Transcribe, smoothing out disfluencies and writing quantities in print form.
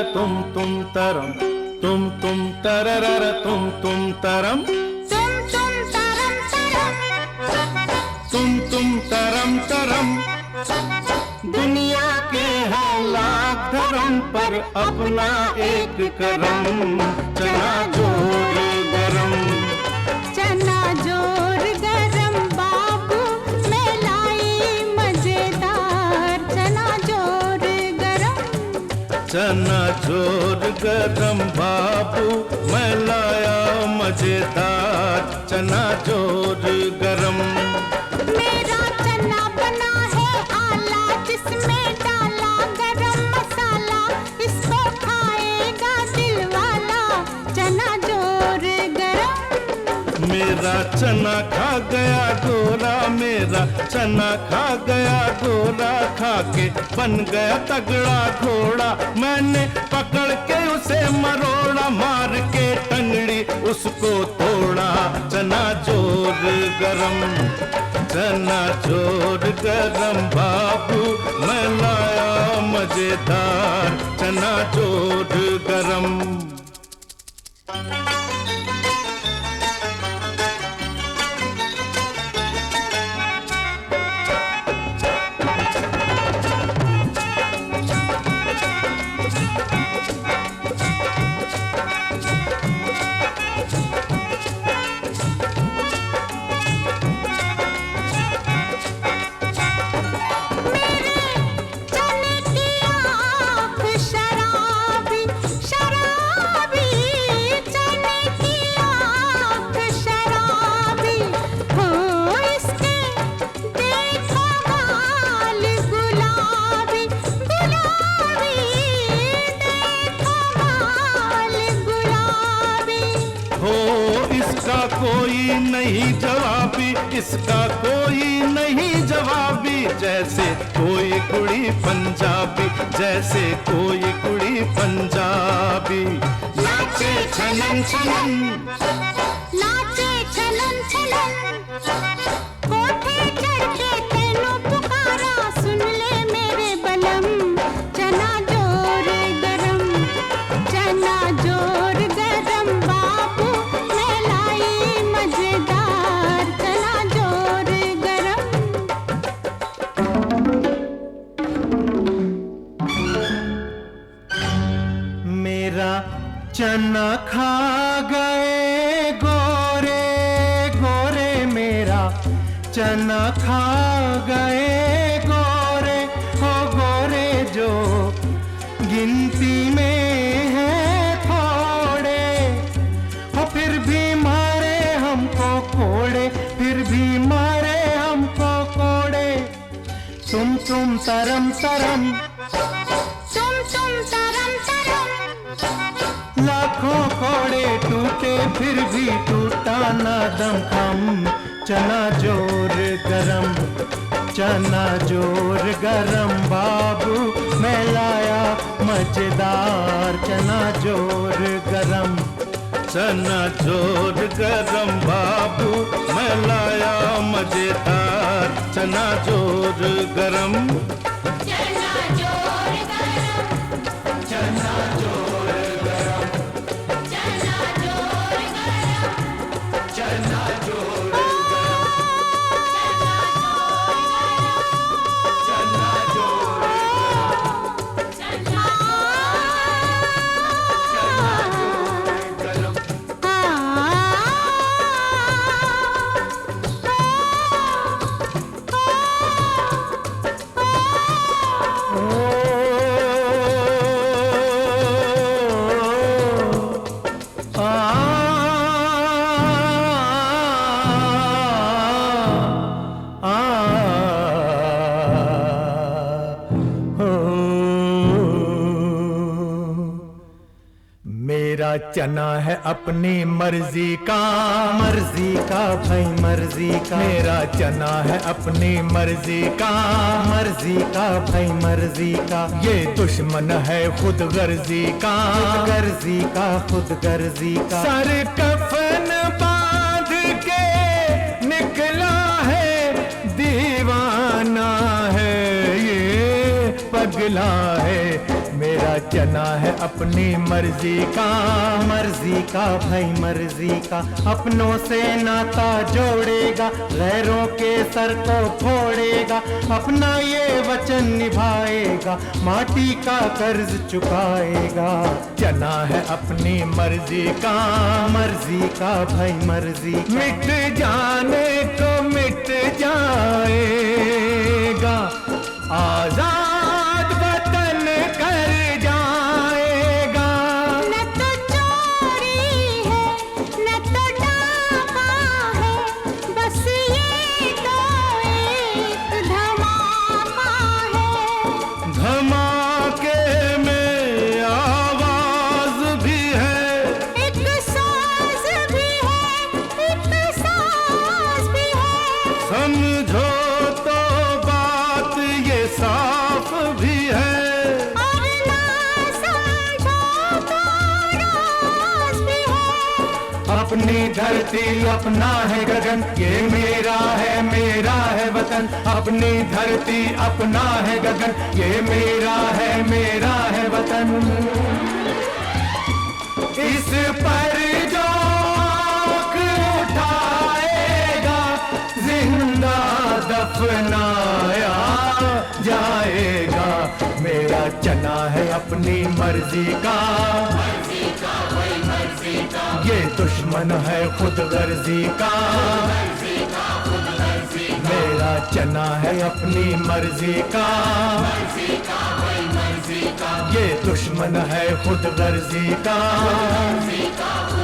तुम तरम, तुम तररर तुम तरम, तुम तरम तरम। दुनिया के है लाख धर्म पर अपना एक करम, चना जोर गरम, चना जोर गरम बाबू मैं लाई मजेदार, चना जोर गरम, चना जोर गरम बाबू मैं लाया मजेदार, चना जोर गरम। मेरा चना बना है आला जिसमें डाला गरम मसाला, इसको खाएगा दिल वाला, चना जोर गरम। मेरा चना खा गया गोरा, मेरा चना खा गया गोरा, खा के बन गया तगड़ा घोड़ा, मैंने पकड़ के उसे मरोड़ा, मार के टंगड़ी उसको तोड़ा, चना जोर गरम, चना जोर गरम बाबू मैं लाया मजेदार, चना जोर गरम। कोई नहीं जवाबी, इसका कोई नहीं जवाबी, जैसे कोई कुड़ी पंजाबी, जैसे कोई कुड़ी पंजाबी, नाचे छलन छलन, नाचे छलन छलन, कोठे चढ़ के तेनू पुकारा, सुन ले मेरे बलम, चना जोर गरम, चना जोर गरम बाबू मैं लाई मजेदार, चना जोर गरम। मेरा चना खा गए गोरे गोरे, मेरा चना खा गए गोरे, हो गोरे जो गिनती में है थोड़े, हो फिर भी मारे हमको कोड़े, फिर भी मारे हमको कोड़े, तुम तरम तरम, तुम तरम तरम, लाखों कोड़े टूटे फिर भी टूटा ना दम खम, चना जोर गरम, चना जोर गरम बाबू मैं लाया मजेदार, चना जोर गरम, चना जोर गरम बाबू मैं लाया मजेदार, चना जोर गरम, चना जोर गरम, चना जोर गरम, चना जोर गरम, चना जोर मेरा चना है अपनी मर्जी का, मर्जी का भाई मर्जी का, मेरा चना है अपनी मर्जी का, मर्जी का भाई मर्जी का, ये दुश्मन है खुद गर्जी का, खुद गर्जी का, खुद गर्जी का, सर कफन बांध के निकला है दीवाना है, ये पगला है मेरा मेरा चना है अपनी मर्जी का, मर्जी का भाई मर्जी का। अपनों से नाता जोड़ेगा, गैरों के सर को फोड़ेगा, अपना ये वचन निभाएगा, माटी का कर्ज चुकाएगा। चना है अपनी मर्जी का, मर्जी का भाई मर्जी। मिट जाने को मिट जाएगा, आजाद वतन कर जाएगा। न तो चोरी है न तो डाका है, बस ये तो एक धमाका है। धमाके में आवाज भी है, एक साज भी है, एक साज भी है। समझो तो बात ये साफ भी है, और ना समझो तो राज भी है। अपनी धरती अपना है गगन, ये मेरा है वतन। अपनी धरती अपना है गगन, ये मेरा है वतन। इस पर जो आँख उठाएगा, जिंदा दफनाया जाएगा। मेरा चना है अपनी मर्जी का, ये दुश्मन है खुद गर्जी का। मेरा चना है अपनी मर्जी का, ये दुश्मन है खुद गर्जी का।